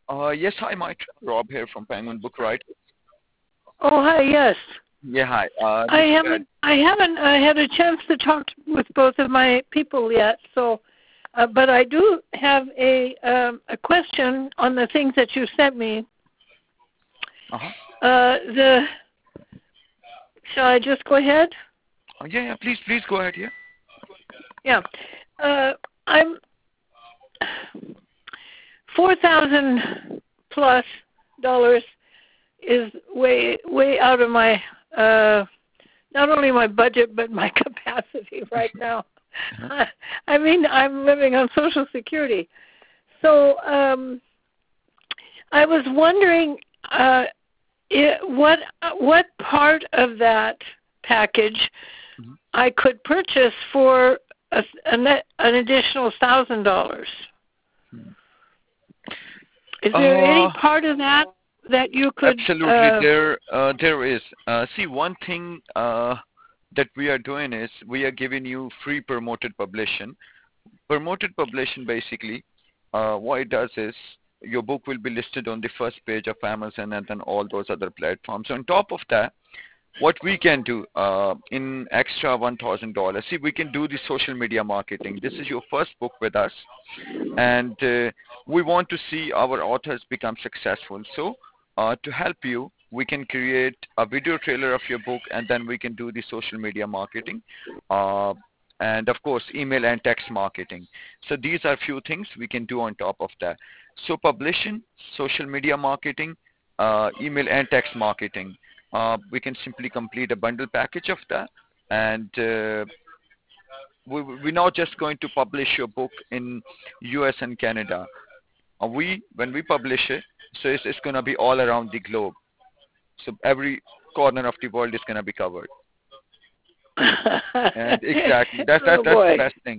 Yes, hi, Mike. Rob here from Penguin Book Writer. Oh, hi. Yes, Yeah, hi. I This is Ed. haven't. I haven't had a chance to talk with both of my people yet. So, but I do have a question on the things that you sent me. Uh-huh. The Shall I just go ahead? Yeah, please go ahead, yeah. Yeah. I'm $4,000+ is way out of my not only my budget but my capacity right now. Uh-huh. I mean, I'm living on Social Security, so I was wondering what part of that package Mhm. I could purchase for an additional $1,000. Hmm. Is there any Uh, part of that you could? Absolutely. There is. See, one thing that we are doing is we are giving you free promoted publishing. Promoted publishing basically, what it does is your book will be listed on the first page of Amazon and then all those other platforms. On top of that, what we can do in extra $1,000, see, we can do the social media marketing. This is your first book with us, and we want to see our authors become successful. So, to help you, we can create a video trailer of your book, and then we can do the social media marketing, uh, and of course, email and text marketing. So these are few things we can do on top of that. So publishing, social media marketing, email and text marketing. We can simply complete a bundle package of that, and we're not just going to publish your book in US and Canada. When we publish it, so it's going to be all around the globe. So every corner of the world is going to be covered. And exactly, Oh that's the boy, best thing.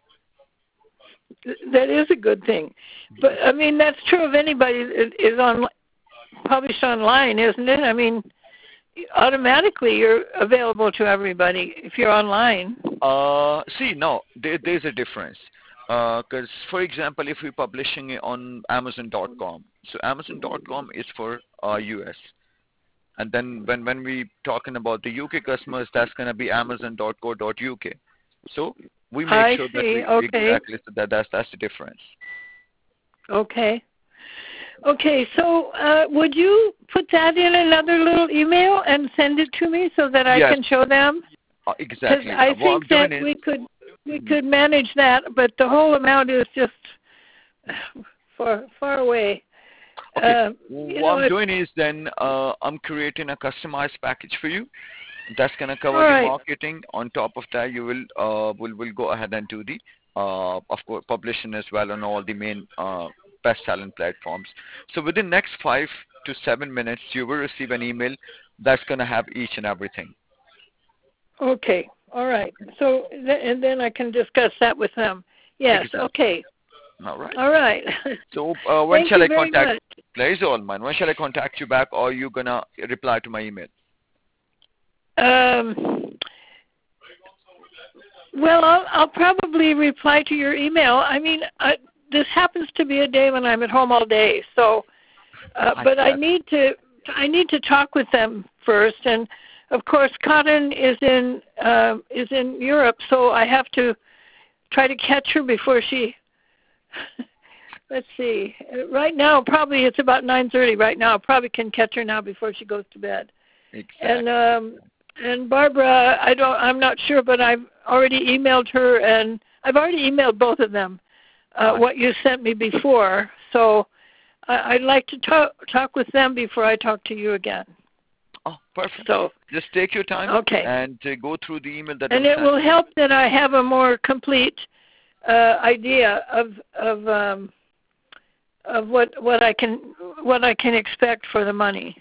that is a good thing. But I mean, that's true of anybody that is on published online, isn't it? I mean, automatically you're available to everybody if you're online. See, no, there's a difference. Because, for example, if we're publishing it on Amazon.com, so Amazon.com is for US. And then when we talking about the UK customers, that's gonna be Amazon.co.uk. So we make I sure that see. we Okay. exactly so that's the difference. Okay. Okay. So, would you put that in another little email and send it to me so that I Yes, can show them? Because exactly. I What think I'm that doing is, we mhm, could manage that, but the whole amount is just far away. okay. You What know, I'm it's doing is then I'm creating a customized package for you. That's gonna all cover the right. marketing. On top of that, you will go ahead and do the of course publishing as well on all the main best selling platforms. So within next 5 to 7 minutes, you will receive an email that's gonna have each and everything. Okay. All right. Okay. So and then I can discuss that with them. Yes. Exactly. Okay. All right. All right. So when Thank shall you I very contact? much. Please, all man. When shall I contact you back, or you gonna reply to my email? Um, well, I'll probably reply to your email. I mean, this happens to be a day when I'm at home all day, so I but guess. I need to talk with them first, and of course, Cotton is in Europe, so I have to try to catch her before she. Let's see. Right now, probably it's about 9:30. Right now, I probably can catch her now before she goes to bed. And Exactly. and Barbara, I'm not sure, but I've already emailed her, and I've already emailed both of them I what you sent me before. So I'd like to talk with them before I talk to you again. Oh, perfect. So Just take your time okay, and go through the email that and I'm it will sending you. help that I have a more complete idea of what I can expect for the money.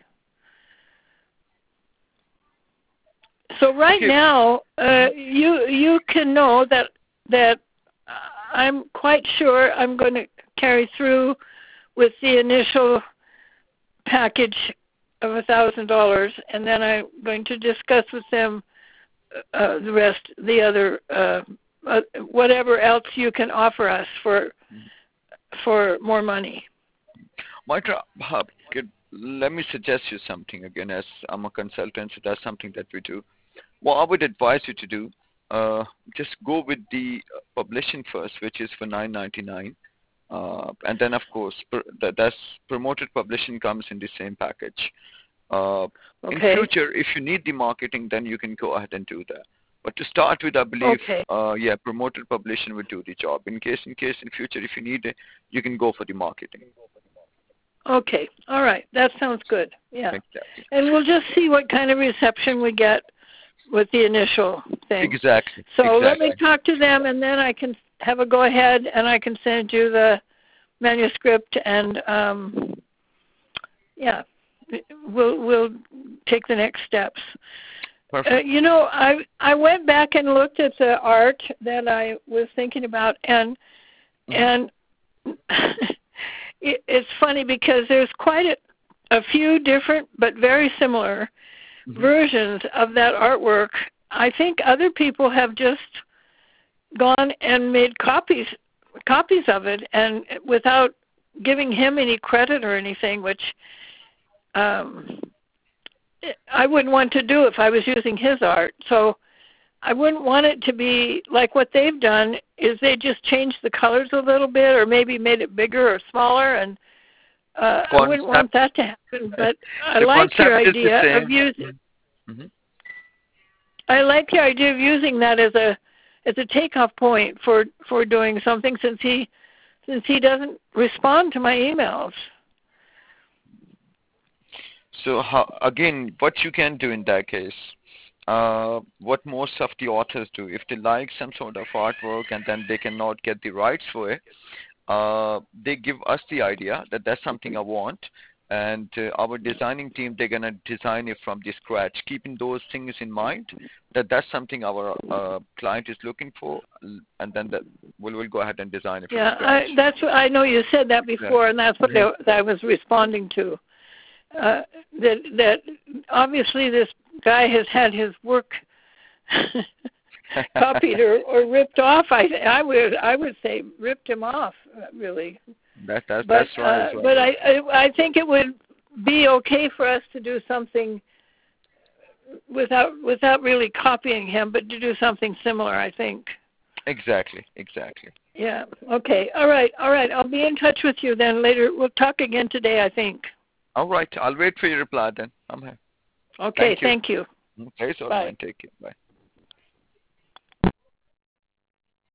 So right Okay. now, Mhm. you can know that I'm quite sure I'm going to carry through with the initial package of $1,000, and then I'm going to discuss with them the rest, the other, whatever else you can offer us for more money. Let me suggest you something again, as I'm a consultant, so that's something that we do. What I would advise you to do, just go with the publishing first, which is for 9.99, and then of course that's promoted publishing comes in the same package. In Okay. future, if you need the marketing, then you can go ahead and do that. But to start with, I believe, Okay. yeah, promoted publishing would do the job. In case in future, if you need it, you can go for the marketing. Okay. All right. That sounds good. Yeah. Exactly. And we'll just see what kind of reception we get with the initial thing. Exactly. So Exactly. let me talk to them, and then I can have a go ahead, and I can send you the manuscript, and yeah, we'll take the next steps. Perfect. You know, I went back and looked at the art that I was thinking about, and it's funny because there's quite a few different but very similar versions of that artwork. I think other people have just gone and made copies of it, and without giving him any credit or anything, which I wouldn't want to do if I was using his art. So I wouldn't want it to be like what they've done is they just changed the colors a little bit, or maybe made it bigger or smaller, and I wouldn't want that to happen. But I like your idea of using. I like the idea of using that as a takeoff point for doing something, since he doesn't respond to my emails. So again, what you can do in that case, what most of the authors do, if they like some sort of artwork and then they cannot get the rights for it, they give us the idea that that's something I want, and our designing team, they're gonna design it from the scratch, keeping those things in mind, that's something our client is looking for, and then we'll go ahead and design it from scratch. That's what I know. You said that before, and that's what I was responding to. That obviously this guy has had his work copied or ripped off. I would say ripped him off, really. That's right. But I think it would be okay for us to do something without really copying him, but to do something similar, I think. Exactly. Yeah. Okay. All right. I'll be in touch with you then later. We'll talk again today, I think. All right. I'll wait for your reply then. I'm here. Okay. Thank you. Okay. So, take care. Bye.